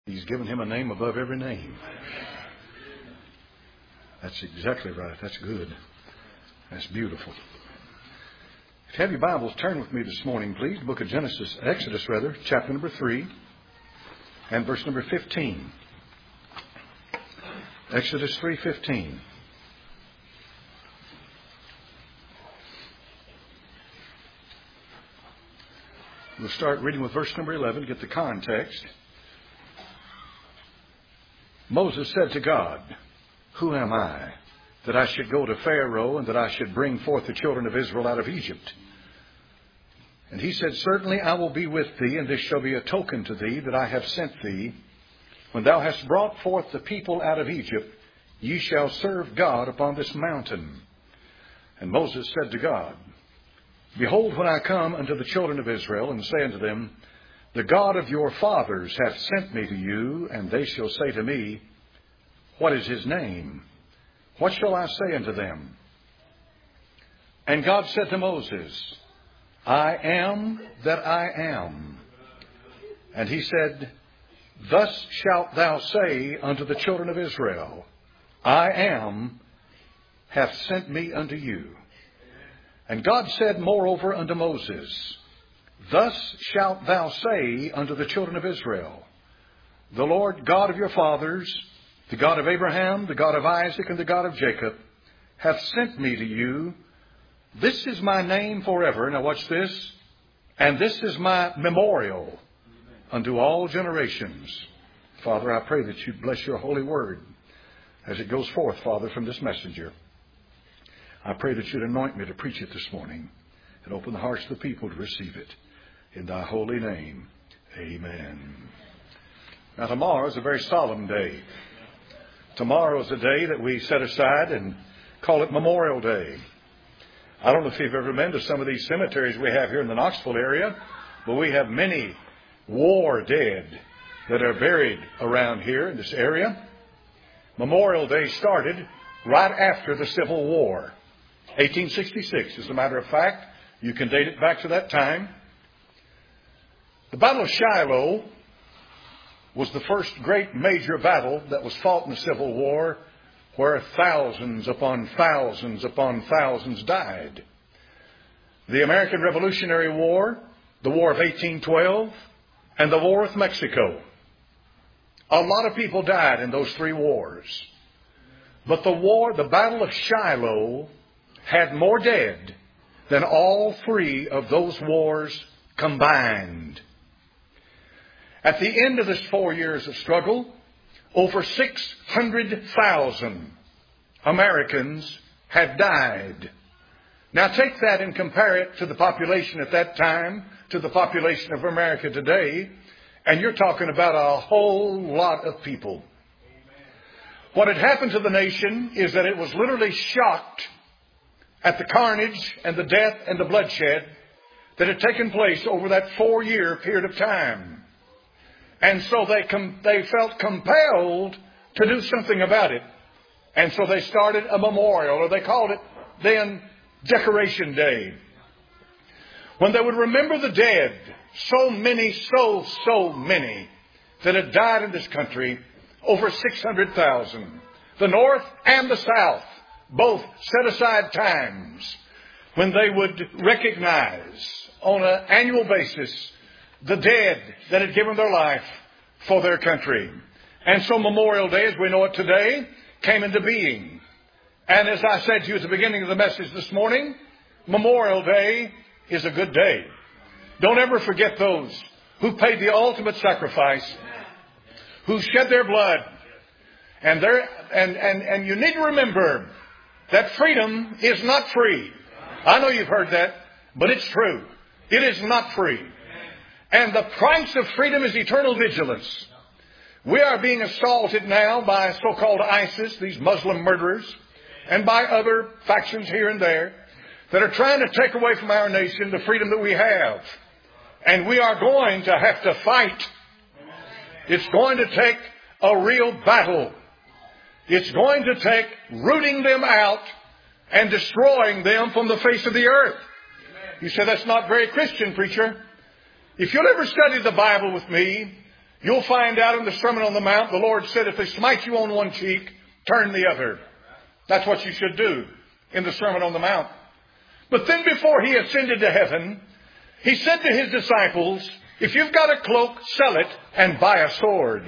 He's given him a name above every name. That's exactly right. That's good. That's beautiful. If you have your Bibles, turn with me this morning, please. Book of Exodus, chapter number 3 and verse number 15. Exodus 3:15. We'll start reading with verse number 11 to get the context. Moses said to God, "Who am I, that I should go to Pharaoh and that I should bring forth the children of Israel out of Egypt?" And he said, "Certainly I will be with thee, and this shall be a token to thee that I have sent thee. When thou hast brought forth the people out of Egypt, ye shall serve God upon this mountain." And Moses said to God, "Behold, when I come unto the children of Israel, and say unto them, The God of your fathers hath sent me to you, and they shall say to me, What is his name? What shall I say unto them?" And God said to Moses, "I am that I am." And he said, "Thus shalt thou say unto the children of Israel, I am hath sent me unto you." And God said moreover unto Moses, "Thus shalt thou say unto the children of Israel, The Lord God of your fathers, the God of Abraham, the God of Isaac, and the God of Jacob, hath sent me to you. This is my name forever." Now watch this. "And this is my memorial unto all generations." Father, I pray that you bless your holy word as it goes forth, Father, from this messenger. I pray that you'd anoint me to preach it this morning and open the hearts of the people to receive it. In thy holy name, amen. Now tomorrow is a very solemn day. Tomorrow is a day that we set aside and call it Memorial Day. I don't know if you've ever been to some of these cemeteries we have here in the Knoxville area, but we have many war dead that are buried around here in this area. Memorial Day started right after the Civil War. 1866, as a matter of fact. You can date it back to that time. The Battle of Shiloh was the first great major battle that was fought in the Civil War, where thousands upon thousands upon thousands died. The American Revolutionary War, the War of 1812, and the War with Mexico. A lot of people died in those three wars. But the Battle of Shiloh, had more dead than all three of those wars combined. At the end of this 4 years of struggle, over 600,000 Americans had died. Now take that and compare it to the population at that time, to the population of America today, and you're talking about a whole lot of people. What had happened to the nation is that it was literally shocked at the carnage and the death and the bloodshed that had taken place over that 4-year period of time. And so they felt compelled to do something about it. And so they started a memorial, or they called it then Decoration Day, when they would remember the dead, so many that had died in this country, over 600,000. The North and the South both set aside times when they would recognize on an annual basis the dead that had given their life for their country. And so Memorial Day, as we know it today, came into being. And as I said to you at the beginning of the message this morning, Memorial Day is a good day. Don't ever forget those who paid the ultimate sacrifice, who shed their blood. And you need to remember that freedom is not free. I know you've heard that, but it's true. It is not free. And the price of freedom is eternal vigilance. We are being assaulted now by so-called ISIS, these Muslim murderers, and by other factions here and there that are trying to take away from our nation the freedom that we have. And we are going to have to fight. It's going to take a real battle. It's going to take rooting them out and destroying them from the face of the earth. You say, that's not very Christian, preacher. If you'll ever study the Bible with me, You'll find out in the Sermon on the Mount, the Lord said, if they smite you on one cheek, turn the other. That's what you should do in the Sermon on the Mount. But then before he ascended to heaven, he said to his disciples, if you've got a cloak, sell it and buy a sword.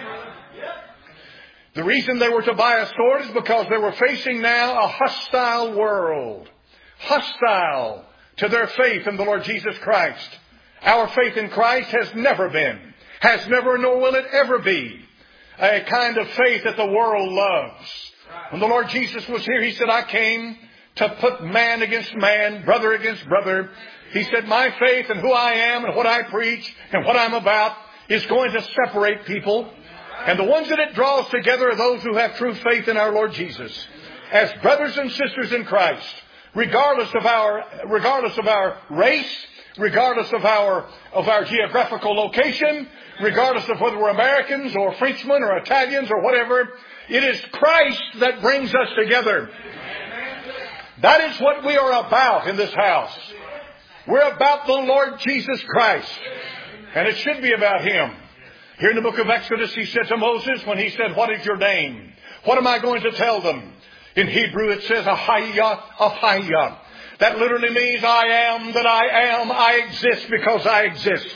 The reason they were to buy a sword is because they were facing now a hostile world. Hostile to their faith in the Lord Jesus Christ. Our faith in Christ has never been, has never, nor will it ever be, a kind of faith that the world loves. When the Lord Jesus was here, he said, I came to put man against man, brother against brother. He said, my faith and who I am and what I preach and what I'm about is going to separate people. And the ones that it draws together are those who have true faith in our Lord Jesus. As brothers and sisters in Christ, regardless of our race, regardless of our geographical location, regardless of whether we're Americans or Frenchmen or Italians or whatever, it is Christ that brings us together. That is what we are about in this house. We're about the Lord Jesus Christ. And it should be about Him. Here in the book of Exodus, He said to Moses, when He said, what is your name? What am I going to tell them? In Hebrew it says, Ahaya, Ahaya. That literally means I am that I am. I exist because I exist.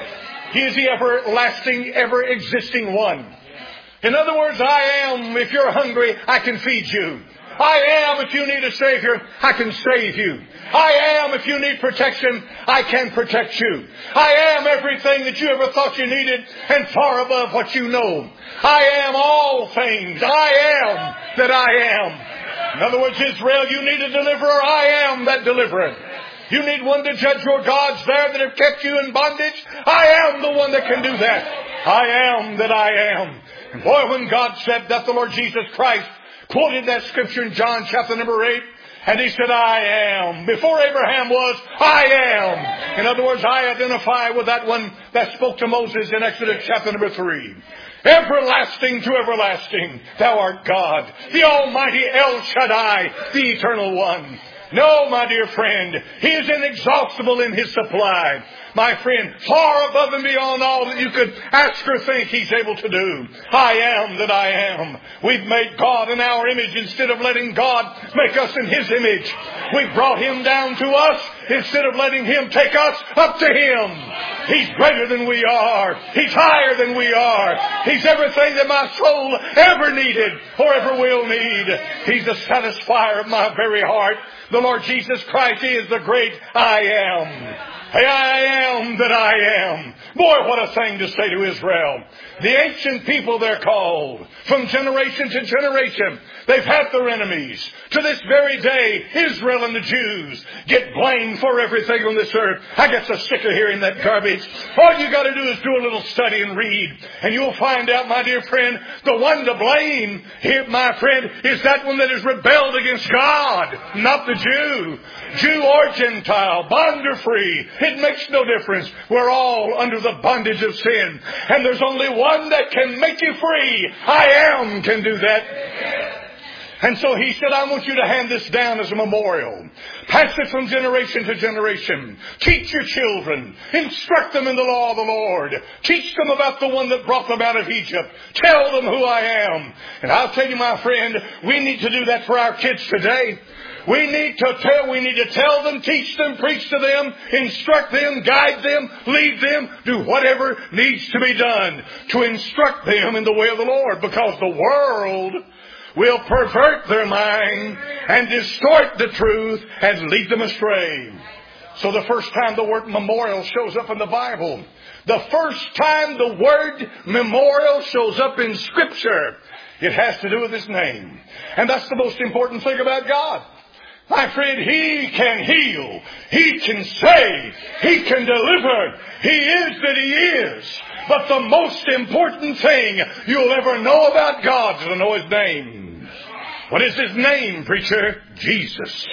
He is the everlasting, ever-existing one. In other words, I am. If you're hungry, I can feed you. I am. If you need a Savior, I can save you. I am. If you need protection, I can protect you. I am everything that you ever thought you needed and far above what you know. I am all things. I am that I am. In other words, Israel, you need a deliverer. I am that deliverer. You need one to judge your gods there that have kept you in bondage. I am the one that can do that. I am that I am. And boy, when God said that, the Lord Jesus Christ quoted that scripture in John chapter number 8. And He said, I am. Before Abraham was, I am. In other words, I identify with that one that spoke to Moses in Exodus chapter number 3. Everlasting to everlasting, Thou art God, the Almighty El Shaddai, the Eternal One. No, my dear friend, He is inexhaustible in His supply. My friend, far above and beyond all that you could ask or think, He's able to do. I am that I am. We've made God in our image instead of letting God make us in His image. We've brought Him down to us instead of letting Him take us up to Him. He's greater than we are. He's higher than we are. He's everything that my soul ever needed or ever will need. He's the satisfier of my very heart. The Lord Jesus Christ is the great I am. Hey, I am that I am. Boy, what a thing to say to Israel. The ancient people, they're called. From generation to generation, they've had their enemies. To this very day, Israel and the Jews get blamed for everything on this earth. I get so sick of hearing that garbage. All you got to do is do a little study and read. And you'll find out, my dear friend, the one to blame here, my friend, is that one that has rebelled against God, not the Jew. Jew or Gentile, bond or free, it makes no difference. We're all under the bondage of sin. And there's only one that can make you free. I am can do that. And so He said, I want you to hand this down as a memorial. Pass it from generation to generation. Teach your children. Instruct them in the law of the Lord. Teach them about the one that brought them out of Egypt. Tell them who I am. And I'll tell you, my friend, we need to do that for our kids today. We need to tell them, teach them, preach to them, instruct them, guide them, lead them, do whatever needs to be done to instruct them in the way of the Lord, because the world will pervert their mind and distort the truth and lead them astray. So the first time the word memorial shows up in the Bible, the first time the word memorial shows up in Scripture, it has to do with His name. And that's the most important thing about God. My friend, He can heal. He can save. He can deliver. He is that He is. But the most important thing you'll ever know about God is to know His name. What is His name, preacher? Jesus.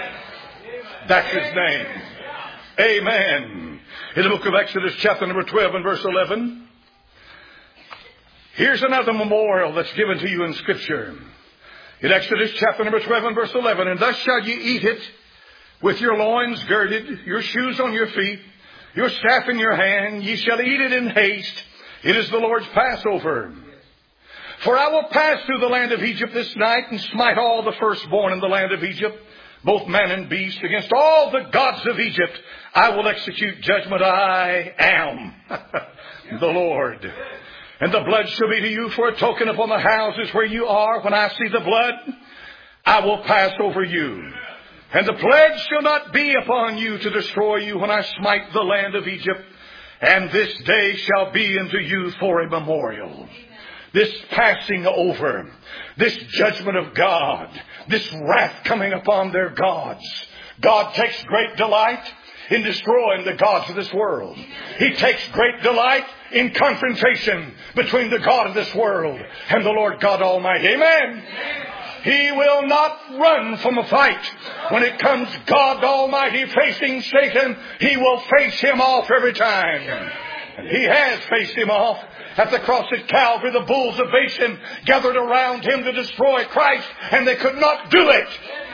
That's His name. Amen. In the book of Exodus chapter number 12 and verse 11, here's another memorial that's given to you in Scripture. In Exodus chapter number 12 and verse 11, and thus shall ye eat it with your loins girded, your shoes on your feet, your staff in your hand. Ye shall eat it in haste. It is the Lord's Passover. For I will pass through the land of Egypt this night and smite all the firstborn in the land of Egypt, both man and beast. Against all the gods of Egypt I will execute judgment. I am the Lord. And the blood shall be to you for a token upon the houses where you are. When I see the blood, I will pass over you. And the plague shall not be upon you to destroy you when I smite the land of Egypt. And this day shall be unto you for a memorial. This passing over, this judgment of God, this wrath coming upon their gods. God takes great delight in destroying the gods of this world. He takes great delight in confrontation between the God of this world and the Lord God Almighty. Amen. He will not run from a fight. When it comes God Almighty facing Satan, He will face him off every time. And He has faced him off. At the cross at Calvary, the bulls of Bashan gathered around Him to destroy Christ, and they could not do it.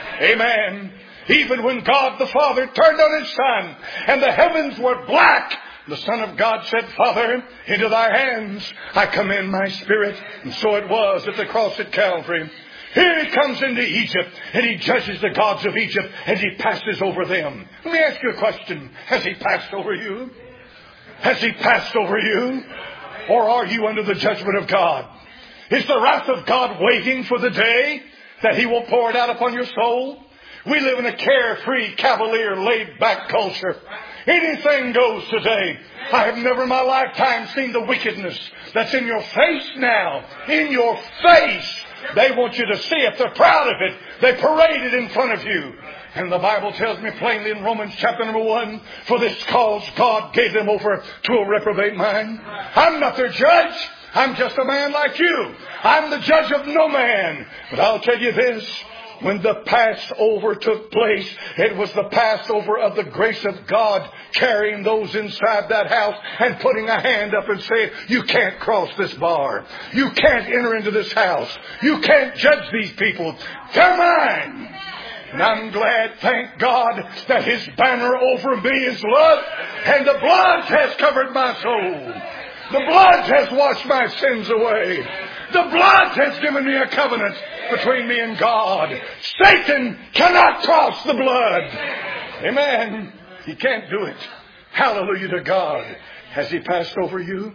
Amen. Even when God the Father turned on His Son, and the heavens were black, the Son of God said, Father, into Thy hands I commend my spirit. And so it was at the cross at Calvary. Here He comes into Egypt, and He judges the gods of Egypt, and He passes over them. Let me ask you a question. Has He passed over you? Has He passed over you? Or are you under the judgment of God? Is the wrath of God waiting for the day that He will pour it out upon your soul? We live in a carefree, cavalier, laid-back culture. Anything goes today. I have never in my lifetime seen the wickedness that's in your face now. In your face. They want you to see it. They're proud of it. They parade it in front of you. And the Bible tells me plainly in Romans chapter number 1, for this cause God gave them over to a reprobate mind. I'm not their judge. I'm just a man like you. I'm the judge of no man. But I'll tell you this. When the Passover took place, it was the Passover of the grace of God carrying those inside that house and putting a hand up and saying, you can't cross this bar. You can't enter into this house. You can't judge these people. They're mine. And I'm glad, thank God, that His banner over me is love, and the blood has covered my soul. The blood has washed my sins away. The blood has given me a covenant between me and God. Satan cannot cross the blood. Amen. He can't do it. Hallelujah to God. Has He passed over you?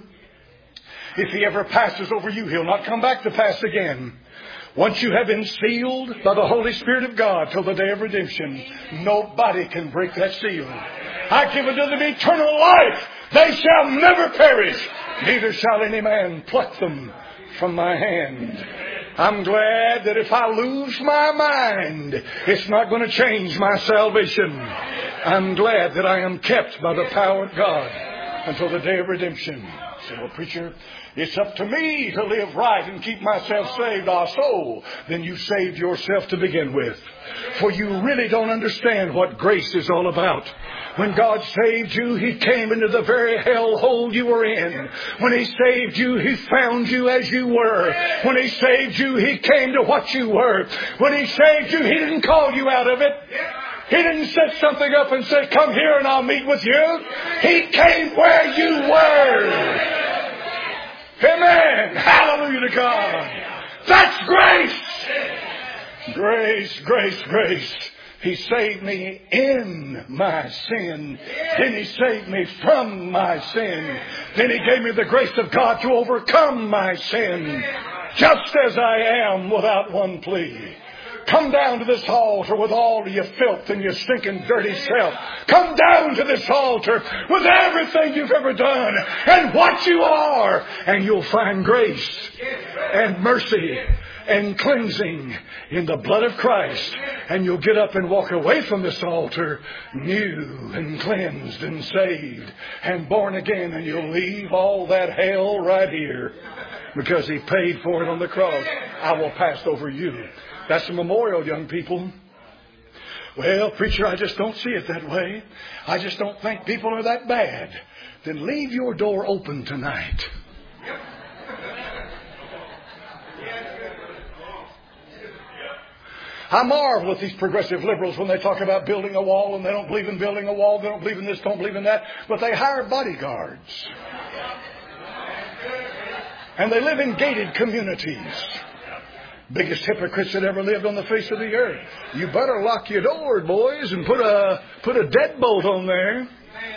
If He ever passes over you, He'll not come back to pass again. Once you have been sealed by the Holy Spirit of God till the day of redemption, nobody can break that seal. I give unto them eternal life. They shall never perish. Neither shall any man pluck them from my hand. I'm glad that if I lose my mind, it's not going to change my salvation. I'm glad that I am kept by the power of God until the day of redemption. I say, well, preacher, it's up to me to live right and keep myself saved. So, then you saved yourself to begin with. For you really don't understand what grace is all about. When God saved you, He came into the very hellhole you were in. When He saved you, He found you as you were. When He saved you, He came to what you were. When He saved you, He didn't call you out of it. He didn't set something up and say, come here and I'll meet with you. He came where you were. Amen. Hallelujah to God. That's grace. Grace, grace, grace. He saved me in my sin. Then He saved me from my sin. Then He gave me the grace of God to overcome my sin. Just as I am without one plea. Come down to this altar with all your filth and your stinking dirty self. Come down to this altar with everything you've ever done and what you are. And you'll find grace and mercy and cleansing in the blood of Christ. And you'll get up and walk away from this altar new and cleansed and saved and born again. And you'll leave all that hell right here because He paid for it on the cross. I will pass over you. That's a memorial, young people. Well, preacher, I just don't see it that way. I just don't think people are that bad. Then leave your door open tonight. I marvel at these progressive liberals when they talk about building a wall, and they don't believe in building a wall. They don't believe in this, don't believe in that. But they hire bodyguards. And they live in gated communities. Biggest hypocrites that ever lived on the face of the earth. You better lock your door, boys, and put a deadbolt on there.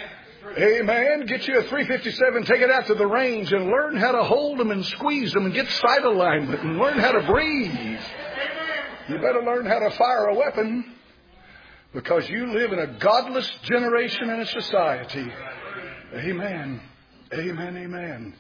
Amen. Get you a 357, take it out to the range and learn how to hold them and squeeze them and get sight alignment and learn how to breathe. You better learn how to fire a weapon, because you live in a godless generation and a society. Amen. Amen. Amen.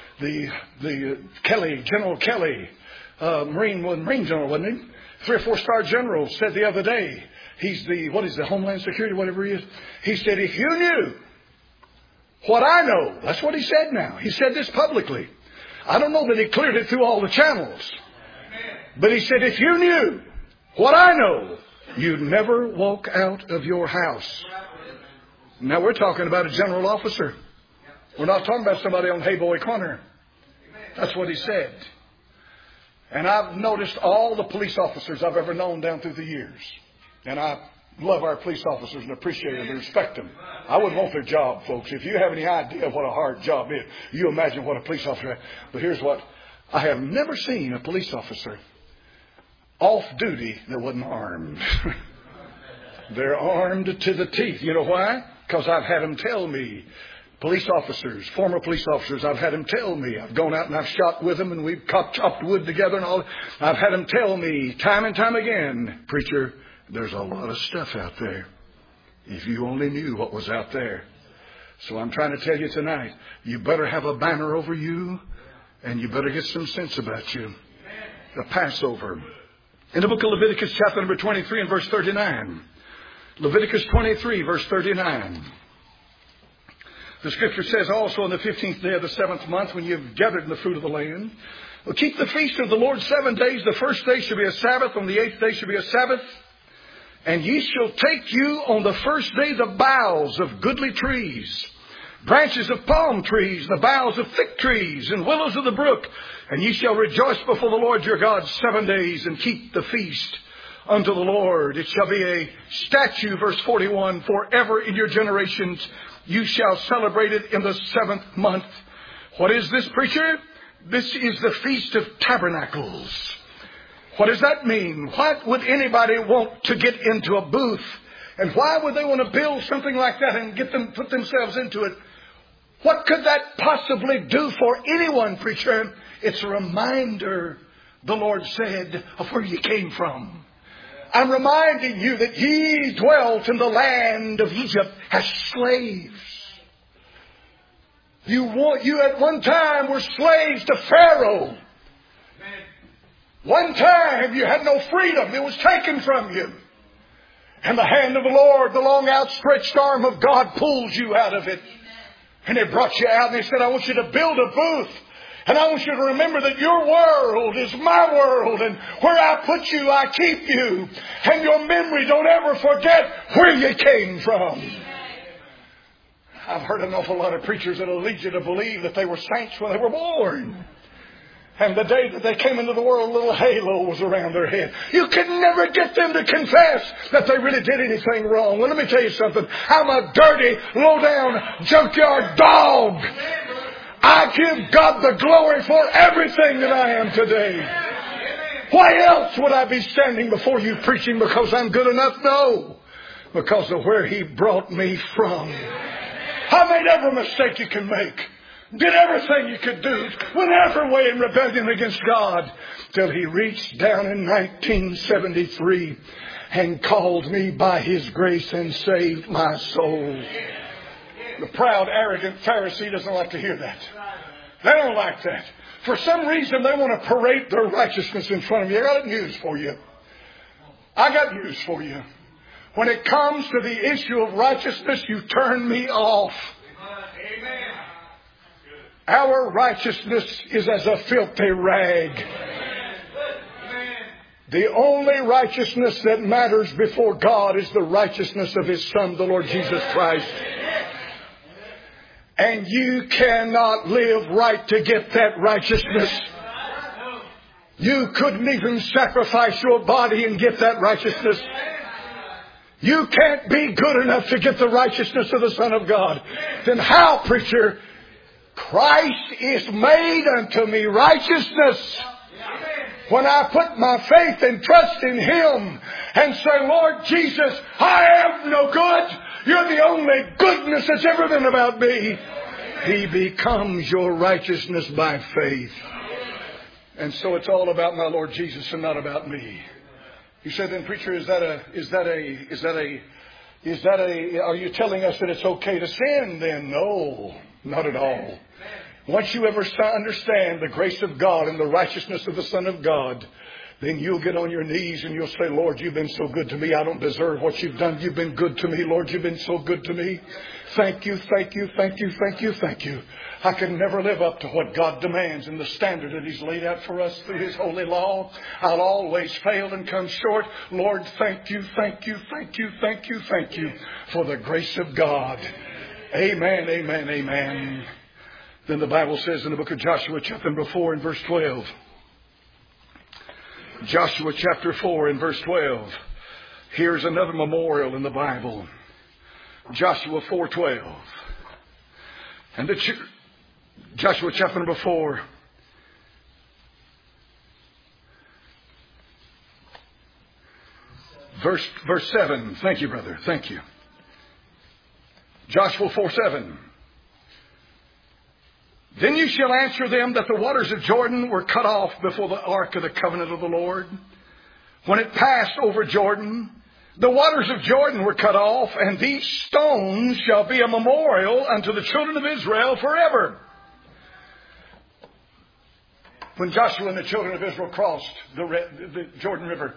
The Kelly, General Kelly, Marine General, wasn't he? 3 or 4-star general, said the other day, he's the Homeland Security, whatever he is. He said, if you knew what I know, that's what he said now. He said this publicly. I don't know that he cleared it through all the channels. But he said, if you knew what I know, you'd never walk out of your house. Now we're talking about a general officer. We're not talking about somebody on Hayboy Corner. That's what he said. And I've noticed all the police officers I've ever known down through the years. And I love our police officers and appreciate them and respect them. I wouldn't want their job, folks. If you have any idea what a hard job is, you imagine what a police officer is. But here's what. I have never seen a police officer off duty that wasn't armed. They're armed to the teeth. You know why? Because I've had them tell me. Police officers, former police officers, I've had them tell me. I've gone out and I've shot with them and we've chopped wood together and all. I've had them tell me time and time again, preacher, there's a lot of stuff out there. If you only knew what was out there. So I'm trying to tell you tonight, you better have a banner over you and you better get some sense about you. The Passover. In the book of Leviticus chapter number 23 and verse 39. Leviticus 23 verse 39. The scripture says also on the 15th day of the 7th month, when you've gathered in the fruit of the land, well, keep the feast of the Lord 7 days. The first day shall be a Sabbath. On the 8th day shall be a Sabbath. And ye shall take you on the first day the boughs of goodly trees, branches of palm trees, the boughs of thick trees, and willows of the brook. And ye shall rejoice before the Lord your God 7 days, and keep the feast unto the Lord. It shall be a statute, verse 41, forever in your generations. You shall celebrate it in the 7th month. What is this, preacher? This is the Feast of Tabernacles. What does that mean? Why would anybody want to get into a booth? And why would they want to build something like that and put themselves into it? What could that possibly do for anyone, preacher? It's a reminder, the Lord said, of where you came from. I'm reminding you that ye dwelt in the land of Egypt as slaves. You at one time were slaves to Pharaoh. One time you had no freedom. It was taken from you. And the hand of the Lord, the long outstretched arm of God, pulls you out of it. And it brought you out and He said, I want you to build a booth. And I want you to remember that your world is my world. And where I put you, I keep you. And your memory, don't ever forget where you came from. I've heard an awful lot of preachers that'll lead you to believe that they were saints when they were born. And the day that they came into the world, a little halo was around their head. You could never get them to confess that they really did anything wrong. Well, let me tell you something. I'm a dirty, low-down, junkyard dog. I give God the glory for everything that I am today. Why else would I be standing before you preaching because I'm good enough? No. Because of where He brought me from. I made every mistake you can make. Did everything you could do. Went every way in rebellion against God. Till He reached down in 1973 and called me by His grace and saved my soul. The proud, arrogant Pharisee doesn't like to hear that. They don't like that. For some reason, they want to parade their righteousness in front of you. I got news for you. I got news for you. When it comes to the issue of righteousness, you turn me off. Amen. Our righteousness is as a filthy rag. The only righteousness that matters before God is the righteousness of His Son, the Lord Jesus Christ. And you cannot live right to get that righteousness. You couldn't even sacrifice your body and get that righteousness. You can't be good enough to get the righteousness of the Son of God. Then how, preacher, Christ is made unto me righteousness. When I put my faith and trust in Him and say, Lord Jesus, I am no good. You're the only goodness that's ever been about me. He becomes your righteousness by faith. And so it's all about my Lord Jesus and not about me. You said, then, preacher, are you telling us that it's okay to sin then? No, not at all. Once you ever understand the grace of God and the righteousness of the Son of God, then you'll get on your knees and you'll say, Lord, you've been so good to me. I don't deserve what you've done. You've been good to me. Lord, you've been so good to me. Thank you, thank you, thank you, thank you, thank you. I can never live up to what God demands and the standard that He's laid out for us through His holy law. I'll always fail and come short. Lord, thank you, thank you, thank you, thank you, thank you for the grace of God. Amen, amen, amen. Then the Bible says in the book of Joshua chapter number 4 and verse 12. Joshua chapter 4 and verse 12. Here's another memorial in the Bible. Joshua 4:12. And Joshua chapter number 4. Verse 7. Thank you, brother. Thank you. Joshua 4:7. Then you shall answer them that the waters of Jordan were cut off before the ark of the covenant of the Lord. When it passed over Jordan, the waters of Jordan were cut off, and these stones shall be a memorial unto the children of Israel forever. When Joshua and the children of Israel crossed the Jordan River,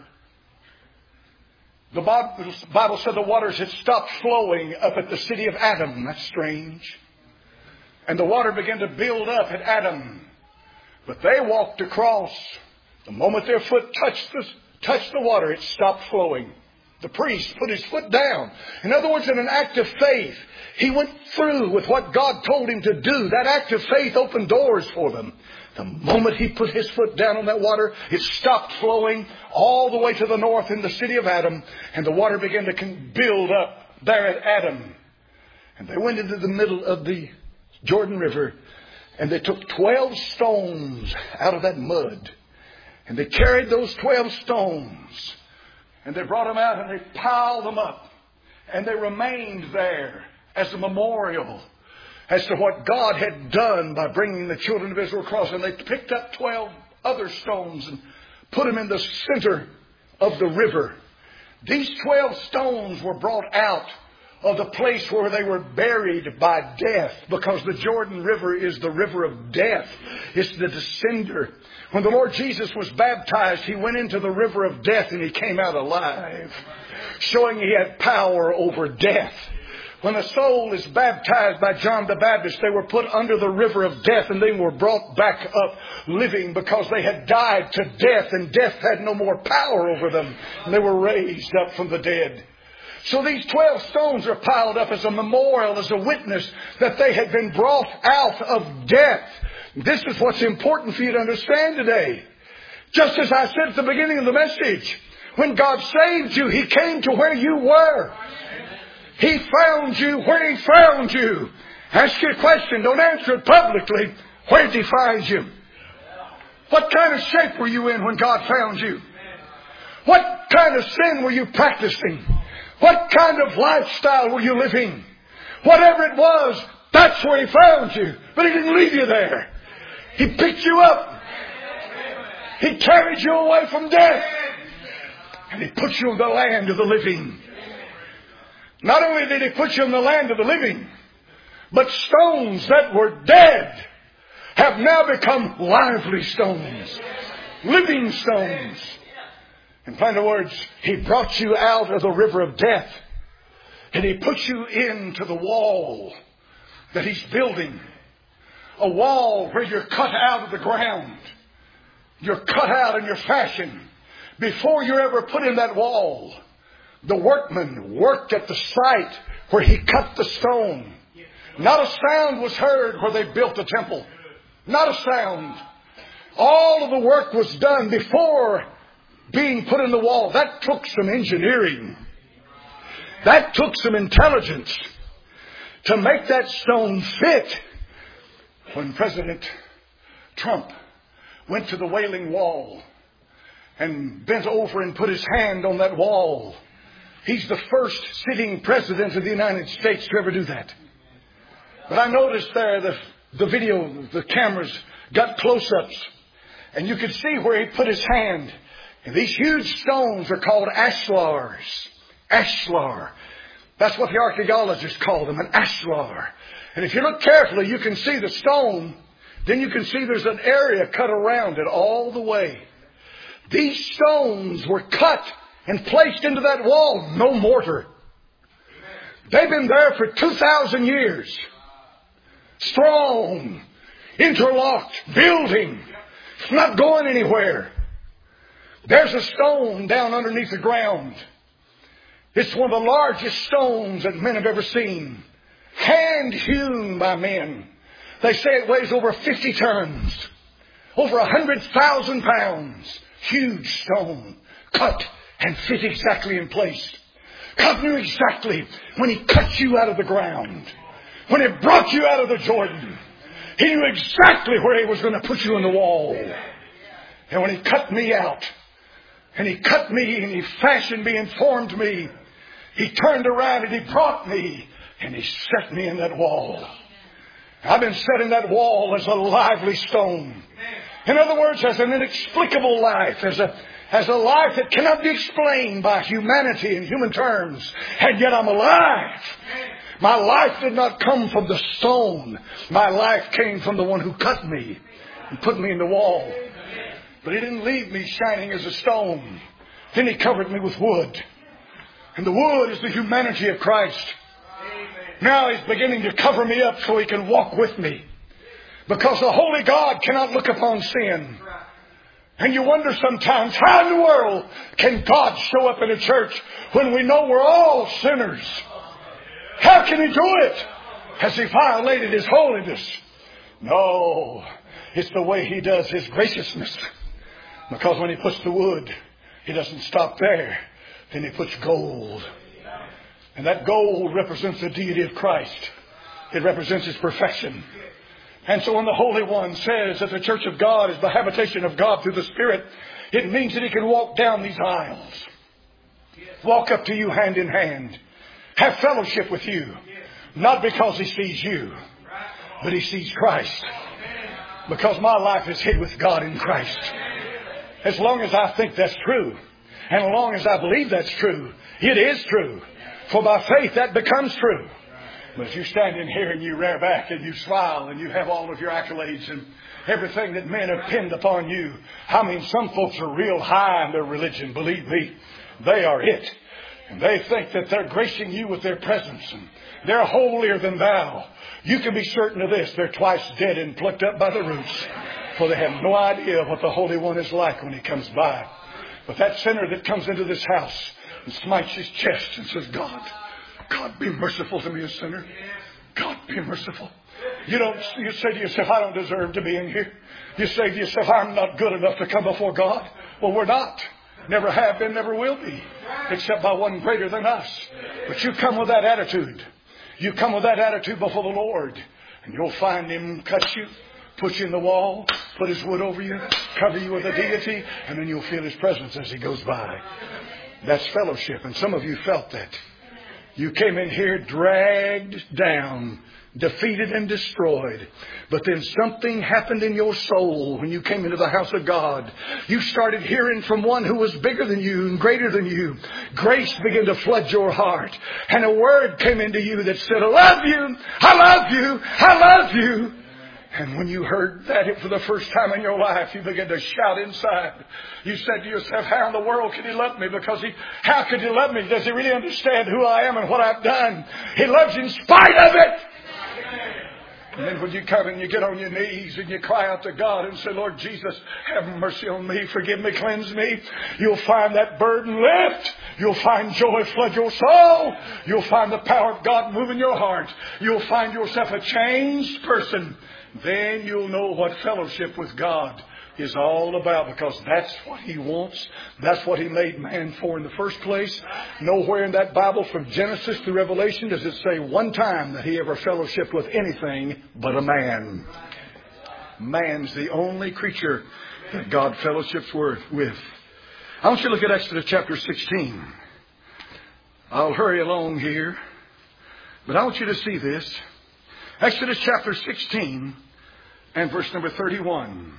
the Bible said the waters had stopped flowing up at the city of Adam. That's strange. And the water began to build up at Adam. But they walked across. The moment their foot touched the water, it stopped flowing. The priest put his foot down. In other words, in an act of faith, he went through with what God told him to do. That act of faith opened doors for them. The moment he put his foot down on that water, it stopped flowing all the way to the north in the city of Adam. And the water began to build up there at Adam. And they went into the middle of the Jordan River, and they took 12 stones out of that mud, and they carried those 12 stones, and they brought them out and they piled them up, and they remained there as a memorial as to what God had done by bringing the children of Israel across. And they picked up 12 other stones and put them in the center of the river. These 12 stones were brought out of the place where they were buried by death, because the Jordan River is the river of death. It's the descender. When the Lord Jesus was baptized, He went into the river of death and He came out alive, showing He had power over death. When a soul is baptized by John the Baptist, they were put under the river of death and they were brought back up living, because they had died to death and death had no more power over them. And they were raised up from the dead. So these 12 stones are piled up as a memorial, as a witness that they had been brought out of death. This is what's important for you to understand today. Just as I said at the beginning of the message, when God saved you, He came to where you were. He found you where He found you. Ask your question. Don't answer it publicly. Where did He find you? What kind of shape were you in when God found you? What kind of sin were you practicing? What kind of lifestyle were you living? Whatever it was, that's where He found you. But He didn't leave you there. He picked you up. He carried you away from death. And He put you in the land of the living. Not only did He put you in the land of the living, but stones that were dead have now become lively stones. Living stones. In plain words, He brought you out of the river of death, and He put you into the wall that He's building. A wall where you're cut out of the ground. You're cut out and you're fashioned. Before you're ever put in that wall, the workmen worked at the site where He cut the stone. Not a sound was heard where they built the temple. Not a sound. All of the work was done before being put in the wall. That took some engineering. That took some intelligence to make that stone fit When President Trump went to the Wailing Wall and bent over and put his hand on that wall, he's the first sitting president of the United States to ever do that. But I noticed there the video, the cameras got close-ups, and you could see where he put his hand. And these huge stones are called ashlars. Ashlar. That's what the archaeologists call them, an ashlar. And if you look carefully, you can see the stone. Then you can see there's an area cut around it all the way. These stones were cut and placed into that wall. No mortar. They've been there for 2,000 years. Strong, interlocked, building. It's not going anywhere. There's a stone down underneath the ground. It's one of the largest stones that men have ever seen. Hand hewn by men. They say it weighs over 50 tons. Over 100,000 pounds. Huge stone. Cut and fit exactly in place. God knew exactly when He cut you out of the ground. When He brought you out of the Jordan. He knew exactly where He was going to put you in the wall. And when He cut me out, and He cut me and He fashioned me and formed me, He turned around and He brought me and He set me in that wall. I've been set in that wall as a lively stone. In other words, as an inexplicable life, as a life that cannot be explained by humanity in human terms. And yet I'm alive. My life did not come from the stone. My life came from the one who cut me and put me in the wall. But He didn't leave me shining as a stone. Then He covered me with wood. And the wood is the humanity of Christ. Now He's beginning to cover me up so He can walk with me. Because the Holy God cannot look upon sin. And you wonder sometimes, how in the world can God show up in a church when we know we're all sinners? How can He do it? Has He violated His holiness? No. It's the way He does His graciousness. Because when He puts the wood, He doesn't stop there. Then He puts gold. And that gold represents the deity of Christ. It represents His perfection. And so when the Holy One says that the church of God is the habitation of God through the Spirit, it means that He can walk down these aisles. Walk up to you hand in hand. Have fellowship with you. Not because He sees you, but He sees Christ. Because my life is hid with God in Christ. As long as I think that's true, and as long as I believe that's true, it is true. For by faith that becomes true. But if you stand in here and you rear back and you smile and you have all of your accolades and everything that men have pinned upon you. I mean, some folks are real high in their religion. Believe me, they are it. And they think that they're gracing you with their presence and they're holier than thou. You can be certain of this. They're twice dead and plucked up by the roots. For they have no idea what the Holy One is like when He comes by. But that sinner that comes into this house and smites his chest and says, God be merciful to me, a sinner. God be merciful. You say to yourself, I don't deserve to be in here. You say to yourself, I'm not good enough to come before God. Well, we're not. Never have been, never will be. Except by one greater than us. But you come with that attitude. You come with that attitude before the Lord. And you'll find Him cut you, put you in the wall, put His wood over you, cover you with a deity, and then you'll feel His presence as He goes by. That's fellowship. And some of you felt that. You came in here dragged down, defeated and destroyed. But then something happened in your soul when you came into the house of God. You started hearing from one who was bigger than you and greater than you. Grace began to flood your heart. And a word came into you that said, I love you, I love you, I love you. And when you heard that for the first time in your life, you began to shout inside. You said to yourself, how in the world can He love me? Because how could He love me? Does He really understand who I am and what I've done? He loves you in spite of it. And then when you come and you get on your knees and you cry out to God and say, Lord Jesus, have mercy on me, forgive me, cleanse me. You'll find that burden lift. You'll find joy flood your soul. You'll find the power of God move in your heart. You'll find yourself a changed person. Then you'll know what fellowship with God is all about, because that's what He wants. That's what He made man for in the first place. Nowhere in that Bible from Genesis to Revelation does it say one time that He ever fellowshiped with anything but a man. Man's the only creature that God fellowships with. I want you to look at Exodus chapter 16. I'll hurry along here, but I want you to see this. Exodus chapter 16 and verse number 31.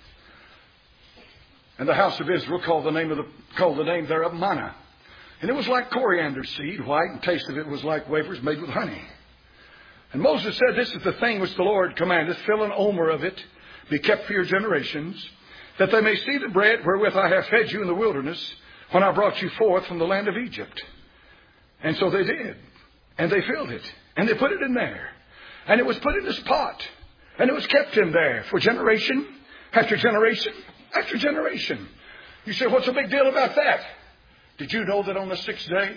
And the house of Israel called the name thereof manna. And it was like coriander seed, white, and taste of it was like wafers made with honey. And Moses said, this is the thing which the Lord commandeth, fill an omer of it, be kept for your generations, that they may see the bread wherewith I have fed you in the wilderness, when I brought you forth from the land of Egypt. And so they did. And they filled it. And they put it in there. And it was put in this pot. And it was kept in there for generation after generation after generation. You say, what's the big deal about that? Did you know that on the sixth day,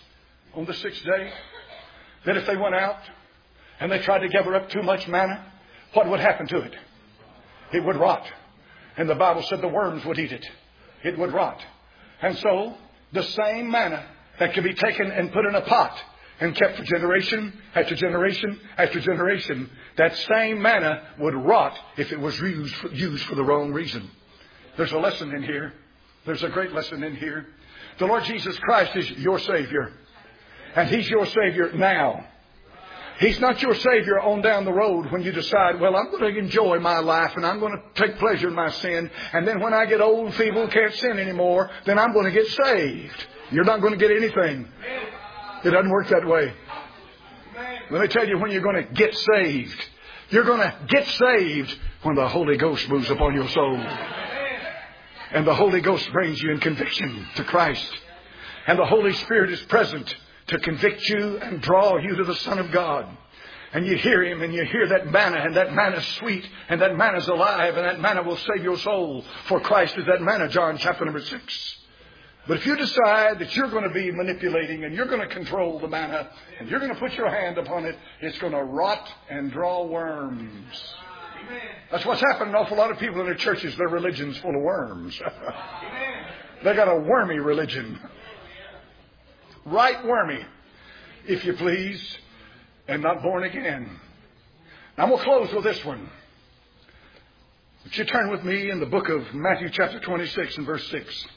that if they went out and they tried to gather up too much manna, what would happen to it? It would rot. And the Bible said the worms would eat it. It would rot. And so the same manna that can be taken and put in a pot and kept for generation after generation after generation, that same manna would rot if it was used for the wrong reason. There's a lesson in here. There's a great lesson in here. The Lord Jesus Christ is your Savior. And He's your Savior now. He's not your Savior on down the road when you decide, well, I'm going to enjoy my life and I'm going to take pleasure in my sin. And then when I get old, feeble, can't sin anymore, then I'm going to get saved. You're not going to get anything. It doesn't work that way. Let me tell you when you're going to get saved. You're going to get saved when the Holy Ghost moves upon your soul. And the Holy Ghost brings you in conviction to Christ. And the Holy Spirit is present to convict you and draw you to the Son of God. And you hear Him and you hear that manna, and that manna's sweet, and that manna's alive, and that manna will save your soul. For Christ is that manna, John chapter number 6. But if you decide that you're going to be manipulating and you're going to control the manna and you're going to put your hand upon it, it's going to rot and draw worms. That's what's happened to an awful lot of people in their churches. Their religion's full of worms. They got a wormy religion. Right wormy, if you please, and not born again. Now we'll close with this one. Would you turn with me in the book of Matthew chapter 26 and verse 6.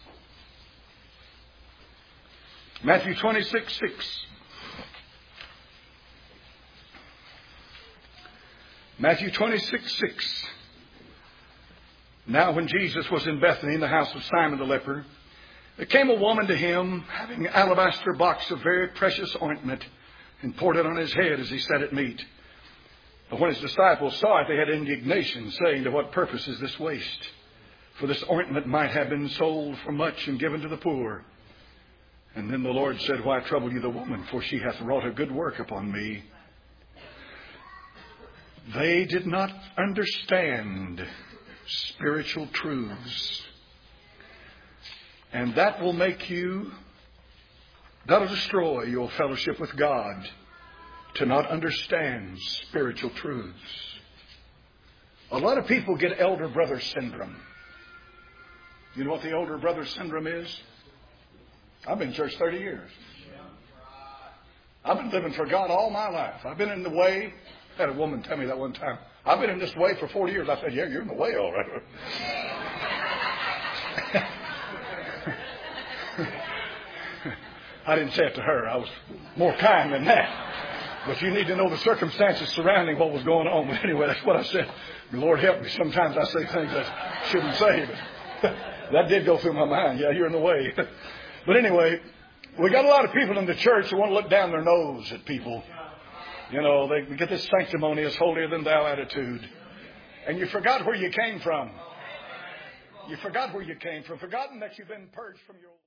Matthew 26:6. Matthew 26:6. Now when Jesus was in Bethany in the house of Simon the leper, there came a woman to him having an alabaster box of very precious ointment, and poured it on his head as he sat at meat. But when his disciples saw it, they had indignation, saying, to what purpose is this waste? For this ointment might have been sold for much and given to the poor. And then the Lord said, why trouble you the woman? For she hath wrought a good work upon me. They did not understand spiritual truths. And that will make you, that'll destroy your fellowship with God, to not understand spiritual truths. A lot of people get elder brother syndrome. You know what the older brother syndrome is? I've been in church 30 years. I've been living for God all my life. I've been in the way. I had a woman tell me that one time. I've been in this way for 40 years. I said, yeah, you're in the way all right. I didn't say it to her. I was more kind than that. But you need to know the circumstances surrounding what was going on. But anyway, that's what I said. Lord help me. Sometimes I say things I shouldn't say. But that did go through my mind. Yeah, you're in the way. But anyway, we got a lot of people in the church who want to look down their nose at people. You know, they get this sanctimonious, holier than thou attitude. And you forgot where you came from. You forgot where you came from. Forgotten that you've been purged from your...